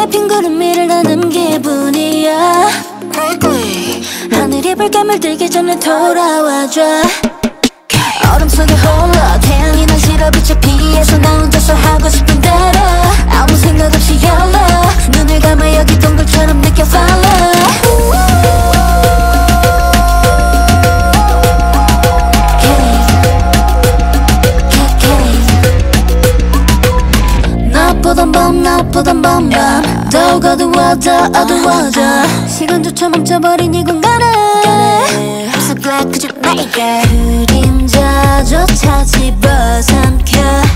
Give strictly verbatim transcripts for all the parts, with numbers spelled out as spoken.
위에 핀 구름위를 나는 기분이야. 하늘이 붉게 물들기 전에 돌아와줘. 얼음 속에 홀로 태양이 날 실어 비춰 피해서 나 혼자서 하고 싶은 대로 아무 생각 없이 열러 눈을 감아 여기 동굴처럼 느껴 follow. 보던 밤 나보던 밤밤 더욱 어두워져 어두워져 시간조차 멈춰버린 이 공간에 I'm so glad cause you're my girl. 그림자조차 집어삼켜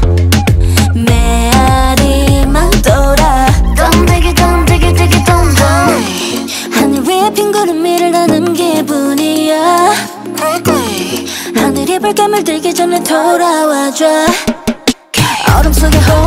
메아리만 돌아 던데기 던데기 되기 던져 하늘 위에 핀 구름 위를 나는 기분이야. 하늘이 붉게 물들기 전에 돌아와줘. 얼음 속에 홀